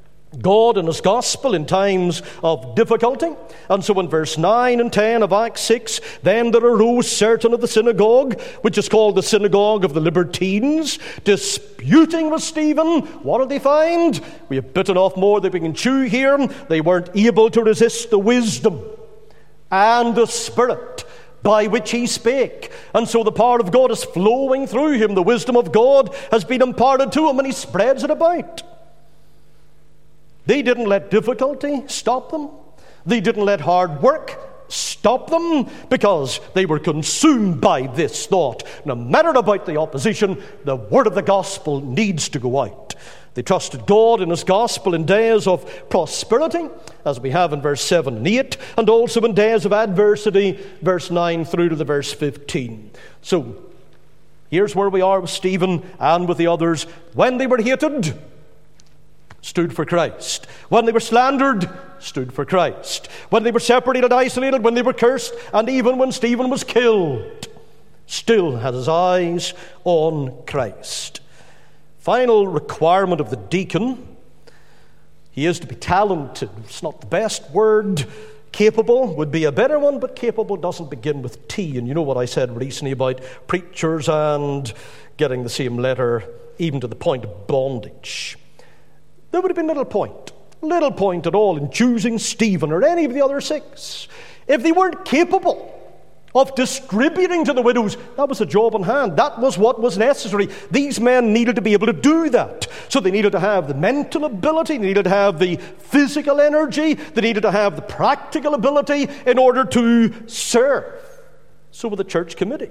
God and his gospel in times of difficulty. And so in verse nine and ten of Acts six, then there arose certain of the synagogue, which is called the synagogue of the Libertines, disputing with Stephen. What did they find? We have bitten off more than we can chew here. They weren't able to resist the wisdom and the Spirit by which he spake. And so the power of God is flowing through him. The wisdom of God has been imparted to him, and he spreads it about. They didn't let difficulty stop them. They didn't let hard work stop them because they were consumed by this thought. No matter about the opposition, the word of the gospel needs to go out. They trusted God in his gospel in days of prosperity, as we have in verse seven and eight, and also in days of adversity, verse nine through to the verse fifteen. So, here's where we are with Stephen and with the others. When they were hated, stood for Christ. When they were slandered, stood for Christ. When they were separated, isolated, when they were cursed, and even when Stephen was killed, still had his eyes on Christ. Final requirement of the deacon, he is to be talented. It's not the best word. Capable would be a better one, but capable doesn't begin with T. And you know what I said recently about preachers and getting the same letter even to the point of bondage. There would have been little point, little point at all in choosing Stephen or any of the other six. If they weren't capable of distributing to the widows, that was a job on hand. That was what was necessary. These men needed to be able to do that. So they needed to have the mental ability, they needed to have the physical energy, they needed to have the practical ability in order to serve. So with the church committee.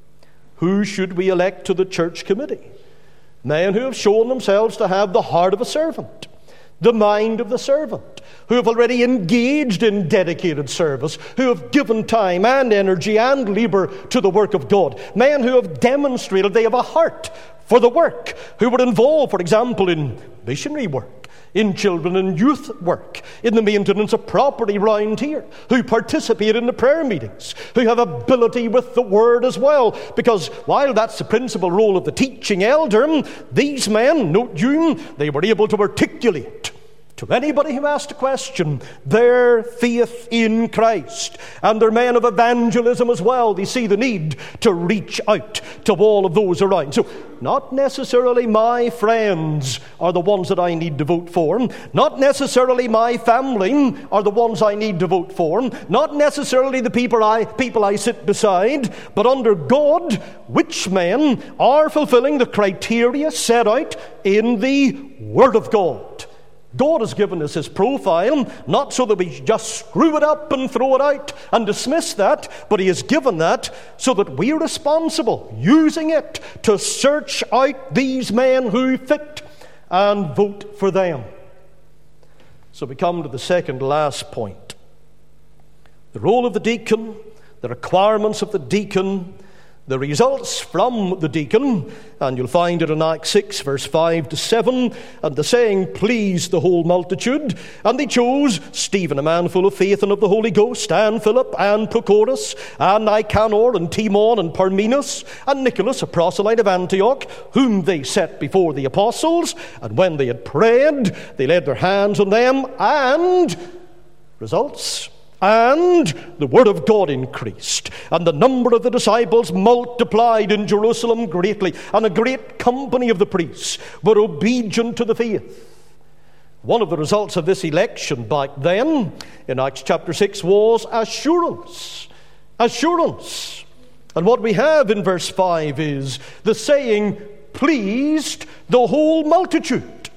Who should we elect to the church committee? Men who have shown themselves to have the heart of a servant, the mind of the servant, who have already engaged in dedicated service, who have given time and energy and labor to the work of God. Men who have demonstrated they have a heart for the work, who were involved, for example, in missionary work, in children and youth work, in the maintenance of property round here, who participate in the prayer meetings, who have ability with the word as well. Because while that's the principal role of the teaching elder, these men, note you, they were able to articulate to anybody who asked a question their faith in Christ. And they're men of evangelism as well. They see the need to reach out to all of those around. So not necessarily my friends are the ones that I need to vote for. Not necessarily my family are the ones I need to vote for. Not necessarily the people I, people I sit beside. But under God, which men are fulfilling the criteria set out in the Word of God. God has given us his profile, not so that we just screw it up and throw it out and dismiss that, but he has given that so that we're responsible, using it to search out these men who fit and vote for them. So we come to the second last point. The role of the deacon, the requirements of the deacon, the results from the deacon, and you'll find it in Acts six, verse five to seven, and the saying pleased the whole multitude, and they chose Stephen, a man full of faith and of the Holy Ghost, and Philip, and Prochorus, and Nicanor, and Timon, and Parmenas, and Nicholas, a proselyte of Antioch, whom they set before the apostles, and when they had prayed, they laid their hands on them, and results. And the word of God increased, and the number of the disciples multiplied in Jerusalem greatly, and a great company of the priests were obedient to the faith. One of the results of this election back then, in Acts chapter six, was assurance. Assurance. And what we have in verse five is the saying, pleased the whole multitude.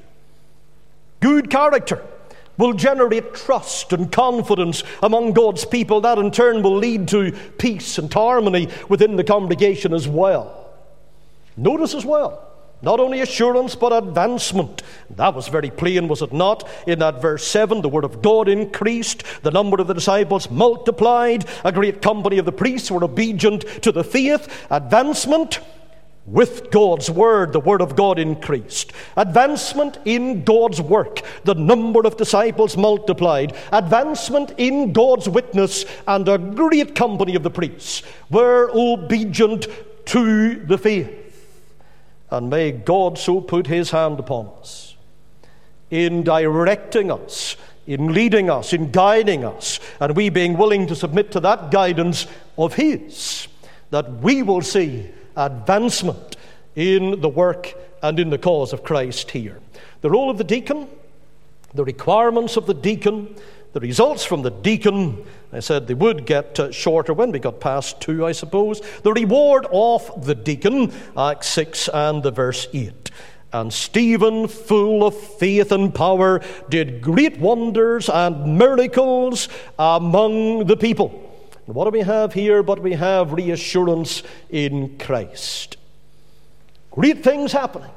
Good character will generate trust and confidence among God's people. That in turn will lead to peace and harmony within the congregation as well. Notice as well, not only assurance but advancement. That was very plain, was it not? In that verse seven, the word of God increased, the number of the disciples multiplied, a great company of the priests were obedient to the faith. Advancement with God's word, the word of God increased. Advancement in God's work, the number of disciples multiplied. Advancement in God's witness, and a great company of the priests were obedient to the faith. And may God so put his hand upon us in directing us, in leading us, in guiding us, and we being willing to submit to that guidance of his, that we will see advancement in the work and in the cause of Christ here. The role of the deacon, the requirements of the deacon, the results from the deacon. I said they would get uh, shorter when we got past two, I suppose. The reward of the deacon, Acts six and the verse eight. And Stephen, full of faith and power, did great wonders and miracles among the people. What do we have here? But we have reassurance in Christ. Great things happening.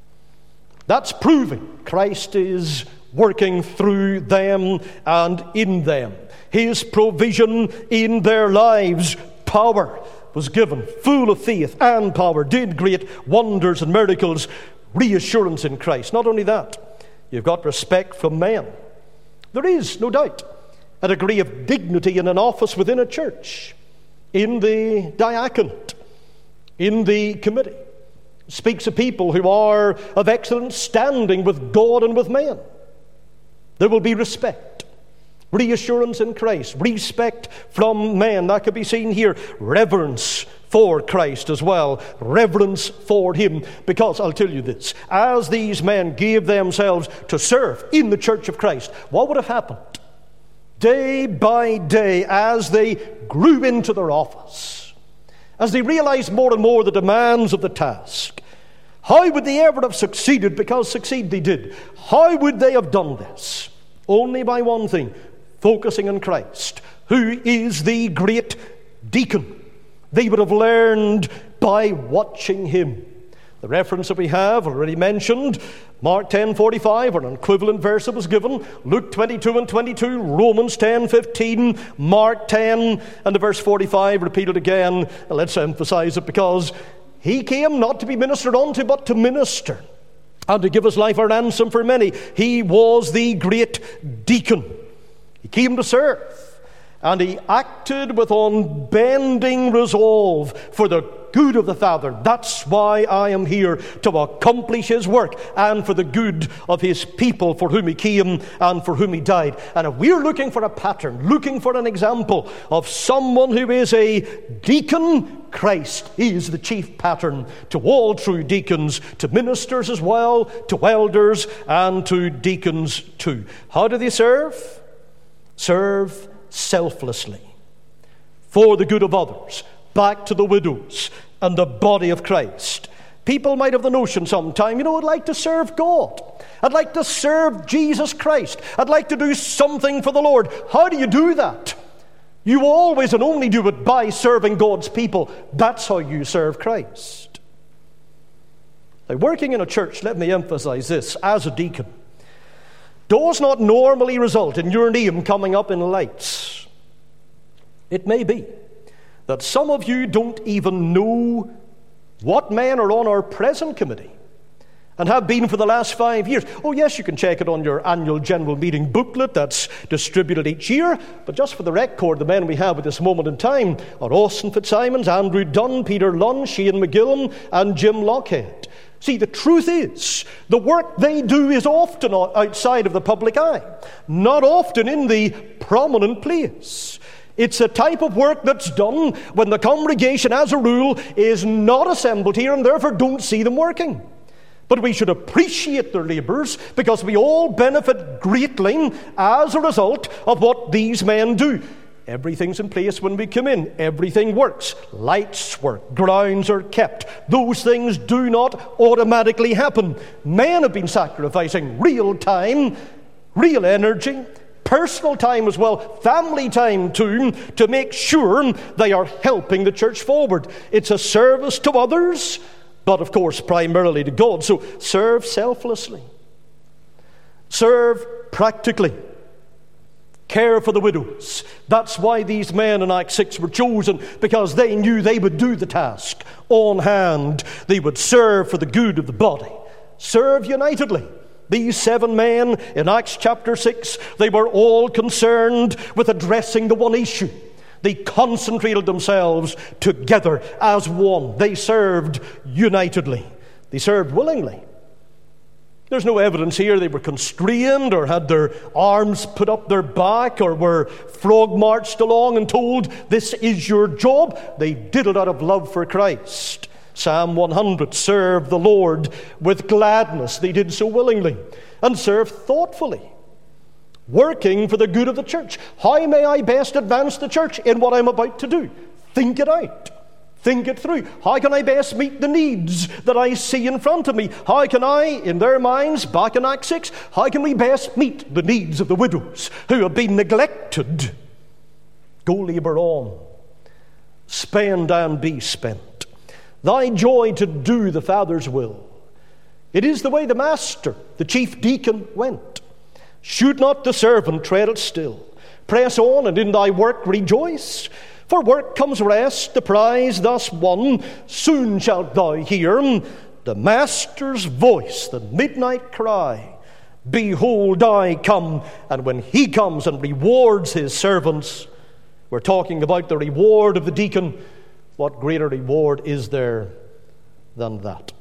That's proving Christ is working through them and in them. His provision in their lives, power was given, full of faith and power, did great wonders and miracles, reassurance in Christ. Not only that, you've got respect from men. There is, no doubt, a degree of dignity in an office within a church, in the diaconate, in the committee. It speaks of people who are of excellent standing with God and with men. There will be respect, reassurance in Christ, respect from men. That could be seen here. Reverence for Christ as well, reverence for Him. Because I'll tell you this, as these men gave themselves to serve in the church of Christ, what would have happened? Day by day, as they grew into their office, as they realized more and more the demands of the task, how would they ever have succeeded? Because succeed they did. How would they have done this? Only by one thing, focusing on Christ, who is the great deacon. They would have learned by watching Him. The reference that we have already mentioned, Mark ten forty-five, or an equivalent verse that was given, Luke twenty-two and twenty-two, Romans ten fifteen, Mark ten, and the verse forty-five repeated again. Let's emphasize it, because He came not to be ministered unto, but to minister, and to give His life a ransom for many. He was the great deacon. He came to serve, and He acted with unbending resolve for the good of the Father. That's why I am here, to accomplish His work and for the good of His people, for whom He came and for whom He died. And if we're looking for a pattern, looking for an example of someone who is a deacon, Christ is the chief pattern to all true deacons, to ministers as well, to elders, and to deacons too. How do they serve? Serve selflessly, for the good of others, back to the widows and the body of Christ. People might have the notion sometime, you know, I'd like to serve God. I'd like to serve Jesus Christ. I'd like to do something for the Lord. How do you do that? You always and only do it by serving God's people. That's how you serve Christ. Now, working in a church, let me emphasize this, as a deacon, does not normally result in your name coming up in lights. It may be that some of you don't even know what men are on our present committee and have been for the last five years. Oh yes, you can check it on your annual general meeting booklet that's distributed each year, but just for the record, the men we have at this moment in time are Austin Fitzsimons, Andrew Dunn, Peter Lunn, Shane McGillen, and Jim Lockhead. See, the truth is, the work they do is often outside of the public eye, not often in the prominent place. It's a type of work that's done when the congregation, as a rule, is not assembled here and therefore don't see them working. But we should appreciate their labours, because we all benefit greatly as a result of what these men do. Everything's in place when we come in. Everything works. Lights work. Grounds are kept. Those things do not automatically happen. Men have been sacrificing real time, real energy, personal time as well, family time too, to make sure they are helping the church forward. It's a service to others, but of course primarily to God. So serve selflessly. Serve practically. Care for the widows. That's why these men in Acts six were chosen, because they knew they would do the task on hand. They would serve for the good of the body. Serve unitedly. These seven men in Acts chapter six, they were all concerned with addressing the one issue. They concentrated themselves together as one. They served unitedly. They served willingly. There's no evidence here they were constrained or had their arms put up their back or were frog-marched along and told, this is your job. They did it out of love for Christ. Psalm one hundred, serve the Lord with gladness. They did so willingly. And serve thoughtfully, working for the good of the church. How may I best advance the church in what I'm about to do? Think it out. Think it through. How can I best meet the needs that I see in front of me? How can I, in their minds, back in Acts six, how can we best meet the needs of the widows who have been neglected Go labour on. Spend and be spent. Thy joy to do the Father's will. It is the way the master, the chief deacon, went. Should not the servant tread it still? Press on and in thy work rejoice. For work comes rest, the prize thus won. Soon shalt thou hear the master's voice, the midnight cry. Behold, I come. And when he comes and rewards his servants, we're talking about the reward of the deacon. What greater reward is there than that?